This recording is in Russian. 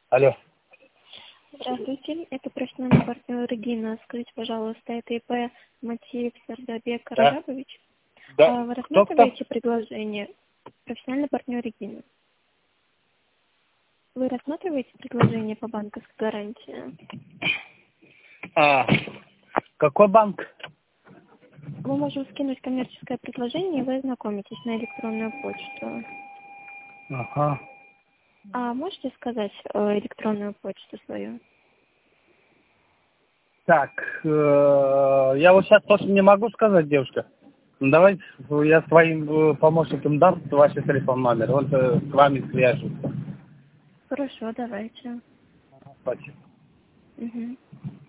Алло. Здравствуйте, это профессиональный партнер Регина. Скажите, пожалуйста, это ИП Матеев Сардабек Каражабович? Да. Вы Кто? рассматриваете предложение? Профессиональный партнер Регина. Вы рассматриваете предложение по банковской гарантии? Какой банк? Мы можем скинуть коммерческое предложение, и вы ознакомитесь на электронную почту. Ага. А можете сказать электронную почту свою? Так, я вот сейчас точно не могу сказать, девушка. Ну, давайте я своим помощникам дам ваш телефон номер, он с вами свяжется. Хорошо, давайте. Спасибо. Угу.